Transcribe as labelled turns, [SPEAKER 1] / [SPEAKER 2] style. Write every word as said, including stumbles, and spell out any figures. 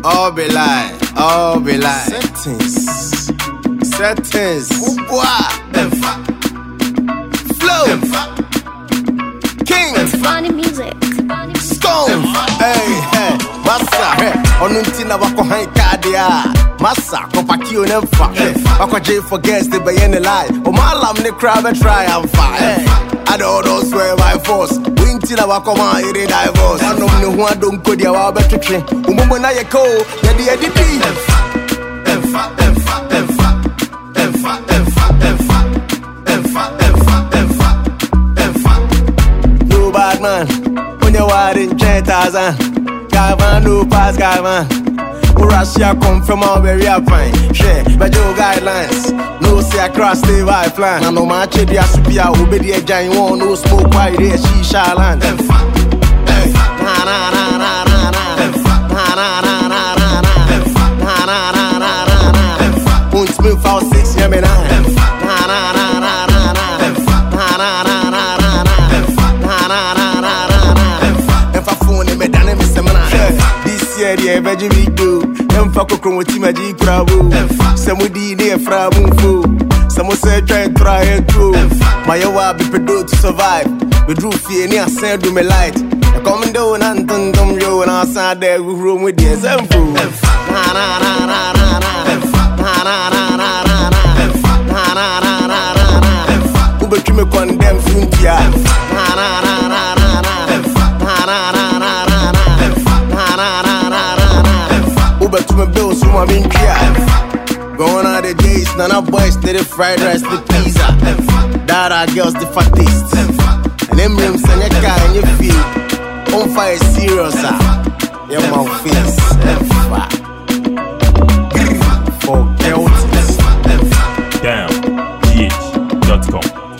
[SPEAKER 1] All be lie, all be lie.
[SPEAKER 2] Settings.
[SPEAKER 1] Settings.
[SPEAKER 2] Ubwa.
[SPEAKER 1] Flow. King.
[SPEAKER 3] Funny music.
[SPEAKER 1] Stone. Hey, hey. Massa. Hey. Onuntina wako hai kadia. Massa. Kopaki onemfa. Hey. Wako J for guests they be in the lie. O malam ne crab and try and fight. Hey. I don't know swear by force. Wintina wako ma iri divorce. I know no one don't go dia wa better train. Umumo na ye ko. Ya di edi pi.
[SPEAKER 2] Emfa. Emfa. Emfa. Emfa. Emfa. Emfa. Emfa. Emfa. Emfa. Emfa.
[SPEAKER 1] No bad man. When you are in ten thousand. Gavin no pass Gavin. Russia come from all where you fine. Share, but your guidelines. No say across the vibe plan. I know my chedi a supia obedi a giant one. No smoke by there, she shall land.
[SPEAKER 2] Emfa.
[SPEAKER 1] Na na na na na na.
[SPEAKER 2] Emfa.
[SPEAKER 1] Na na na na na na.
[SPEAKER 2] Emfa.
[SPEAKER 1] Na na na na na na.
[SPEAKER 2] Emfa.
[SPEAKER 1] Won't me for six, yeah me na.
[SPEAKER 2] Emfa.
[SPEAKER 1] Na na na na na na.
[SPEAKER 2] Emfa.
[SPEAKER 1] Na na na na na na.
[SPEAKER 2] Emfa.
[SPEAKER 1] Na na na na na na.
[SPEAKER 2] Emfa.
[SPEAKER 1] Emfa phone me dane me semana. This year the veggie we do. Emfa kokron with my G crabo. Samudi ne fra mumfo. Some say try try and true. My yawa be pedo to survive. We drew fear near send do me light. I come down and dum dum yo and outside there we room with the example. Na na na na na na. Na na na na na na. Na na na na na na. Who bet you me condemn Cynthia? Na na na na na na. Na na na na na na. Na na na na na na. Who bet you me bill so I'm in here? Gone are the days, none of boys did the fried rice, the pizza. That our girls the fattest. And them rims and your car and your feet. On fire serious, ah. Yeah, my face. For guilty.
[SPEAKER 4] down G H dot com